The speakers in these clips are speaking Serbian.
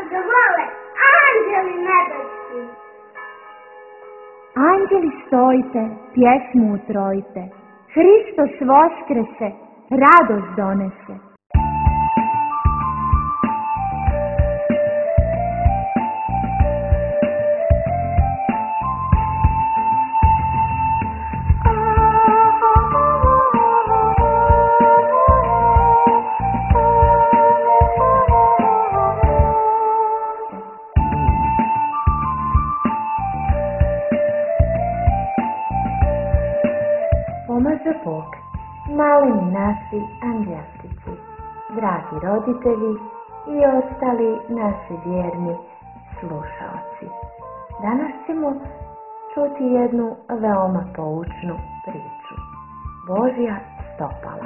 ga vole anđeli nebeski. Anđeli stojite, pjesmu utrojite, Hristos voskrese, radost donese. Pomaže Bog, maleni naši anđelčići, dragi roditelji i ostali naši vjerni slušaoci. Danas ćemo čuti jednu veoma poučnu priču. Božja stopala.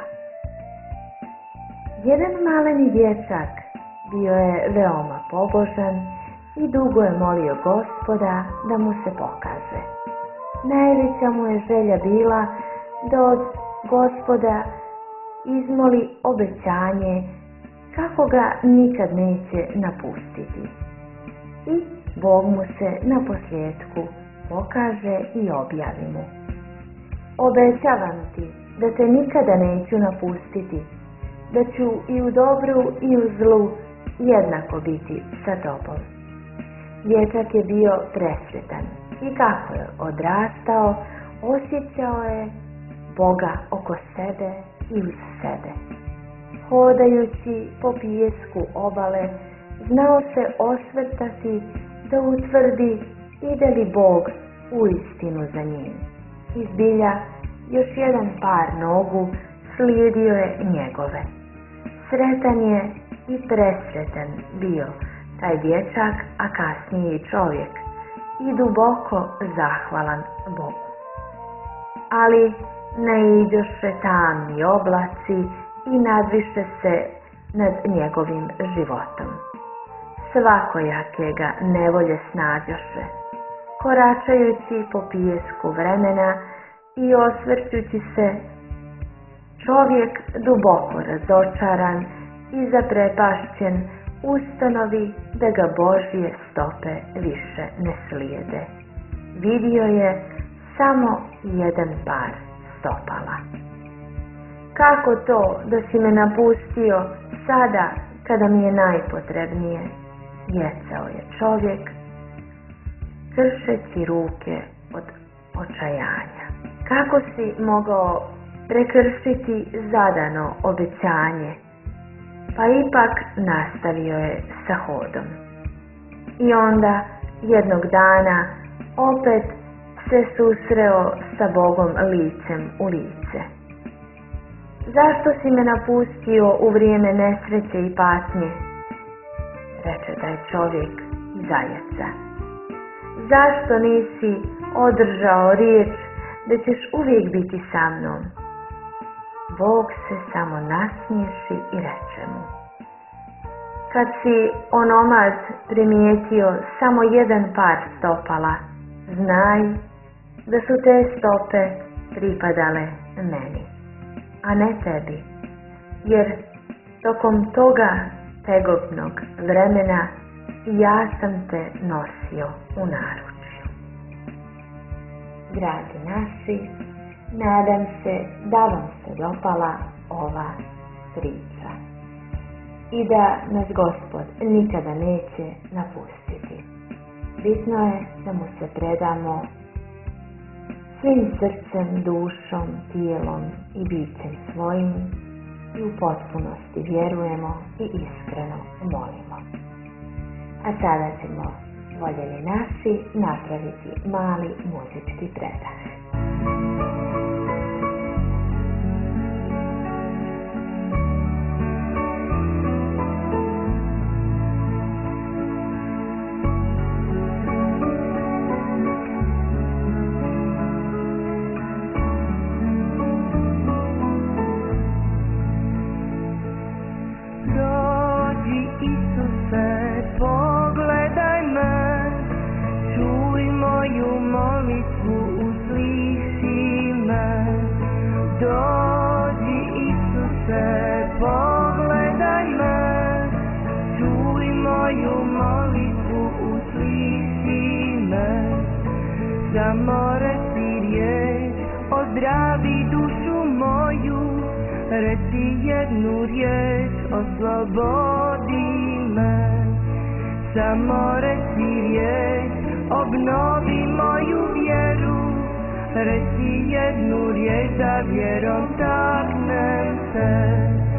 Jedan maleni dječak bio je veoma pobožan i dugo je molio Gospoda da mu se pokaže. Najveća mu je želja bila da od Gospoda izmoli obećanje kako ga nikad neće napustiti. I Bog mu se na posljedku pokaže i objavi mu: obećavam ti da te nikada neću napustiti, da ću i u dobru i u zlu jednako biti sa tobom. Dječak je bio presretan i kako je odrastao, osjećao je Boga oko sebe i uz sebe. Hodajući po pijesku obale, znao se osvrtati da utvrdi ide li Bog uistinu za njim. I zbilja još jedan par nogu slijedio je njegove. Sretan je i presretan bio taj dječak, a kasnije i čovjek, i duboko zahvalan Bogu. Ali naiđoše tamni oblaci i nadviše se nad njegovim životom. Svakojake ga nevolje snađoše, koračajući po pijesku vremena i osvrćući se, čovjek duboko razočaran i zaprepašćen ustanovi da ga Božje stope više ne slijede. Vidio je samo jedan par stopala. Kako to da si me napustio sada kada mi je najpotrebnije? Jecao je čovjek, kršeći ruke od očajanja. Kako si mogao prekršiti zadano obećanje? Pa ipak nastavio je sa hodom. I onda jednog dana opet se susreo sa Bogom licem u lice. Zašto si me napustio u vrijeme nesreće i patnje? Reče taj čovjek i zajeca. Zašto nisi održao riječ da ćeš uvijek biti sa mnom? Bog se samo nasmiješi i reče mu: kad si onomad primijetio samo jedan par stopala, znaj da su te stope pripadale meni, a ne tebi, jer tokom toga tegobnog vremena ja sam te nosio u naručju. Dragi naši, nadam se da vam se dopala ova priča i da nas Gospod nikada neće napustiti. Bitno je da mu se predamo svim srcem, dušom, tijelom i bićem svojim i u potpunosti vjerujemo i iskreno molimo. A sada ćemo, voljeni naši, napraviti mali muzički predah. Pogledaj me, čuj moju molitvu, usliši samo reci riječ, ozdravi dušu moju, reci jednu riječ, oslobodi me. Samo reci riječ, obnovi moju vjeru, reci jednu riječ, da vjerom taknem se.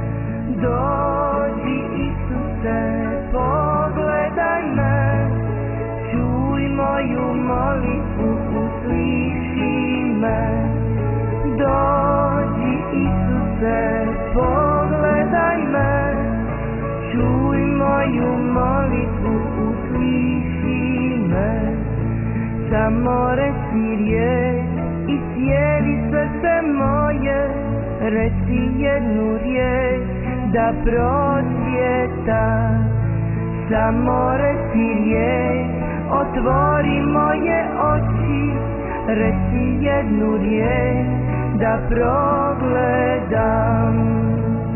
Dođi Isuse, pogledaj me, čuj moju molitvu, usliši me. Dođi Isuse, pogledaj me, čuj moju molitvu, usliši me. Samo reci riječ, iscijeli srce moje, reci jednu riječ, da procvjeta. Samo reci riječ, otvori moje oči, reci jednu riječ, da progledam.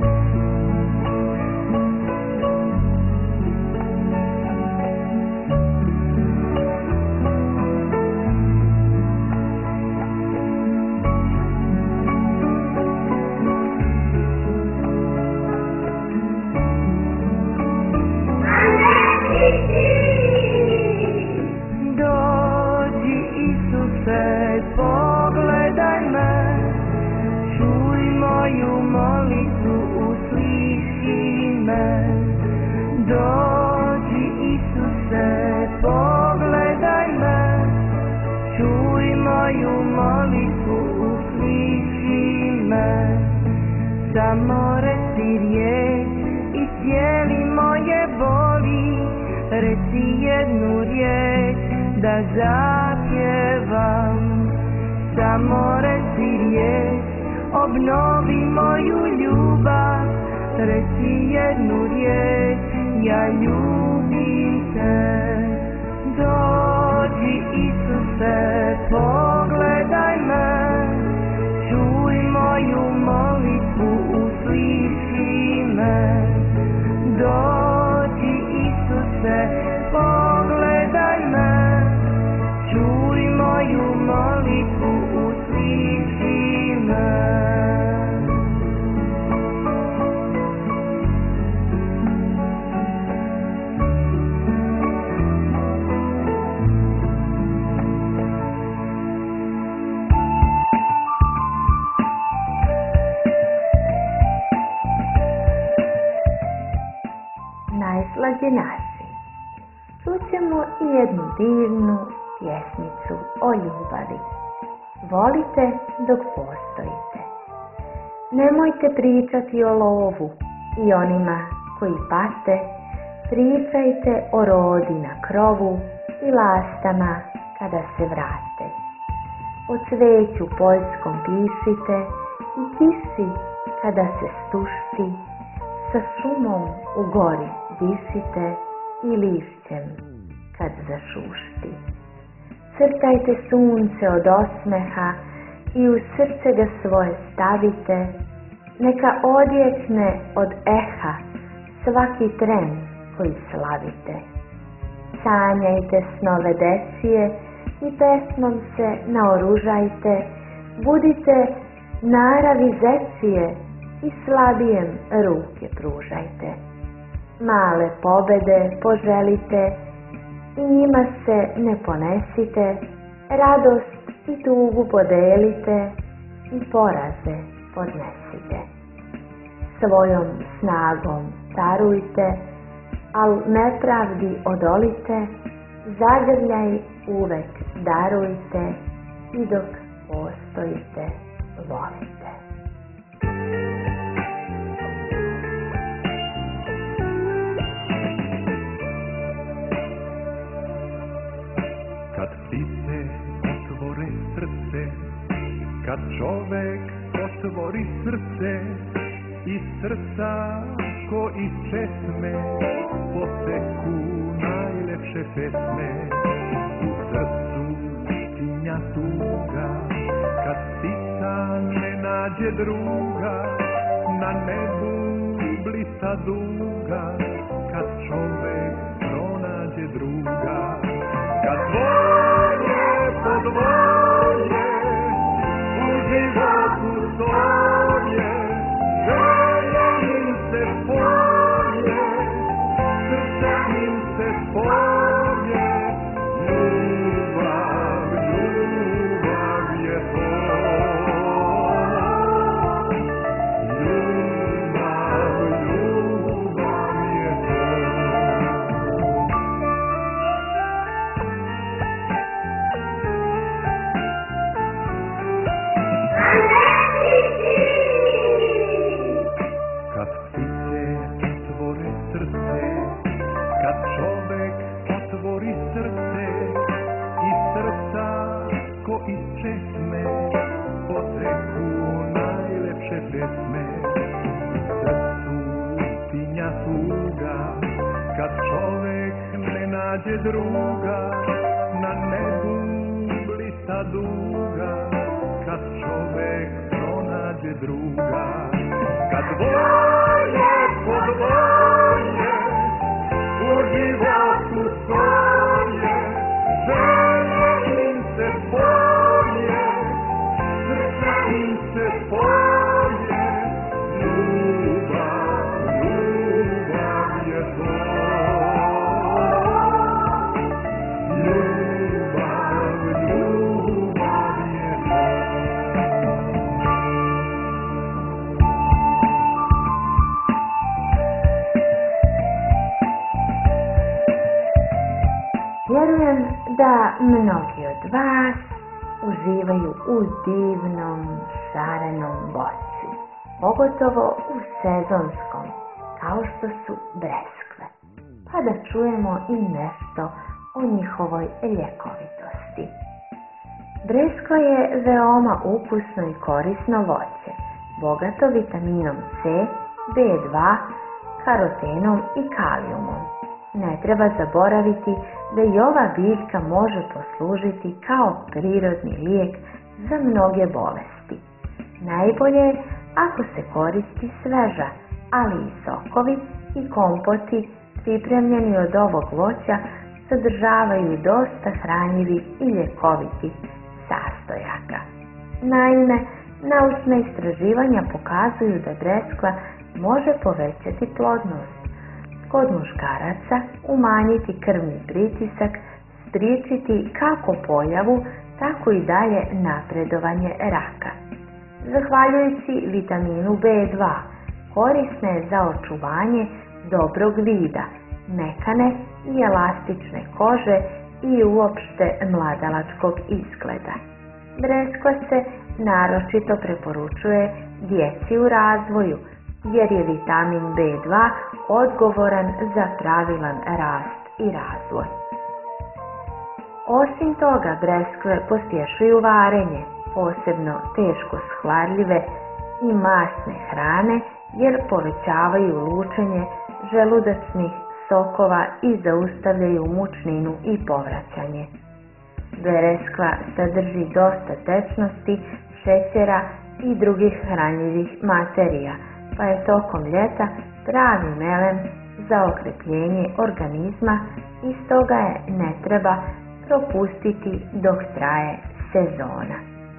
Dođi Isuse, pogledaj me, čuj moju molitvu, usliši me. Dođi Isuse, pogledaj me, čuj moju molitvu, usliši me. Samo reci riječ, iscijeli moje boli, reci jednu riječ, da zapjevam. Samo reci riječ, obnovi moju ljubav, reci jednu riječ, ja ljubim te. Dođi Isuse, pogledaj me, čuj moju molitvu, usliši me. Dođi Isuse, pogledaj me, čuj moju molitvu, usliši me. Najslađe naši. Čućemo i jednu divnu pjesmicu o ljubavi. Volite dok postojite. Nemojte pričati o lovu i onima koji pate, pričajte o rodi na krovu i lastama kada se vrate. O cveću poljskom pišite i kiši kada se stušti, sa šumom u gori dišite i lišćem kad zašušti. Crtajte sunce od osmeha i u srce ga svoje stavite, neka odjekne od eha svaki tren koji slavite. Sanjajte snove dečije i pesmom se naoružajte, budite naravi zečije i slabijem ruke pružajte. Male pobede poželite i njima se ne ponesite, radost i tugu podelite i poraze podnesite. Svojom snagom carujte, al nepravdi odolite, zagrljaj uvek darujte i dok postojite volite. Kad ptice otvore srce, kad čovek otvori srce, iz srca ko iz česme poteku najlepše pesme. U srcu tinja tuga, kad ptica ne nađe druga, na nebu blista duga, kad čovek pronađe druga. Kad dvoje po dvoje životu svoje, želja im se spoje, srca im se spoje, ljubav, ljubav je to. Ljubav, ljubav je to. Kad ptice otvore srce, kad čovek otvori srce, iz srca ko iz česme poteku najlepše pesme. Srcu tinja tuga, kad čovek ne nađe druga, na nebu blista duga, kad čovek pronađe druga. Kad dvoje po dvoje u životu svoje, želje im se spoje, srca im se spoje, ljubav, ljubav je to. Ljubav, ljubav je to. Vjerujem da mnogi od vas uživaju u divnom šarenom voću, pogotovo u sezonskom, kao što su breskve, pa da čujemo i nešto o njihovoj ljekovitosti. Breskva je veoma ukusno i korisno voće, bogato vitaminom C, B2, karotenom i kalijumom. Ne treba zaboraviti da i ova biljka može poslužiti kao prirodni lijek za mnoge bolesti. Najbolje je ako se koristi sveža, ali i sokovi i kompoti pripremljeni od ovog voća sadržavaju dosta hranjivih i ljekovitih sastojaka. Naime, naučna istraživanja pokazuju da breskva može povećati plodnost kod muškaraca, umanjiti krvni pritisak, spriječiti kako pojavu, tako i dalje napredovanje raka. Zahvaljujući vitaminu B2, korisna je za očuvanje dobrog vida, mekane i elastične kože i uopšte mladalačkog izgleda. Breskva se naročito preporučuje djeci u razvoju, jer je vitamin B2 odgovoran za pravilan rast i razvoj. Osim toga, breskve pospješuju varenje, posebno teško shvarljive i masne hrane, jer povećavaju lučenje želudačnih sokova i zaustavljaju mučninu i povraćanje. Breskva sadrži dosta tečnosti, šećera i drugih hranjivih materija, pa je tokom ljeta pravi melem za okrepljenje organizma i stoga je ne treba propustiti dok traje sezona.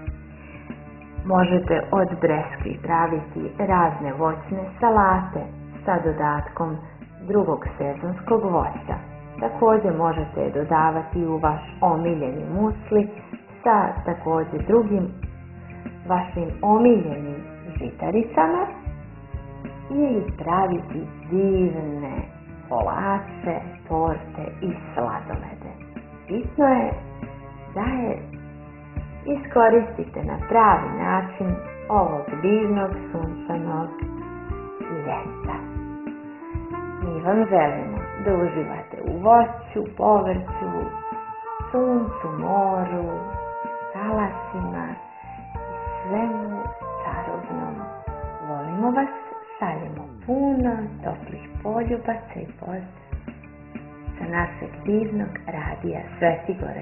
Možete od breskvi praviti razne voćne salate sa dodatkom drugog sezonskog voća. Također možete dodavati u vaš omiljeni musli sa također drugim vašim omiljenim žitaricama ili praviti divne kolače, torte i sladolede. Bitno je da je iskoristite na pravi način ovog divnog sunčanog ljeta. Mi vam želimo da uživate u voću, povrću, suncu, moru, talasima i svemu čarobnom. Volimo vas, šaljemo puno toplih poljubaca i pozdrav sa našeg divnog radija Svetigore.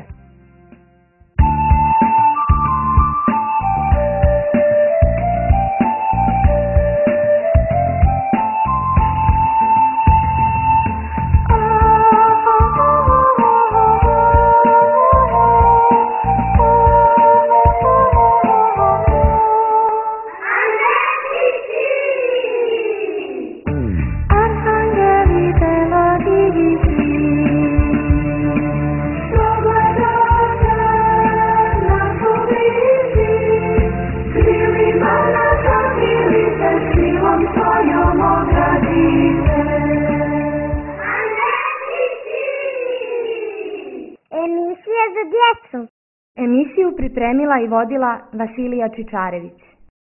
djecu. Emisiju pripremila i vodila Vasilija Čičarević.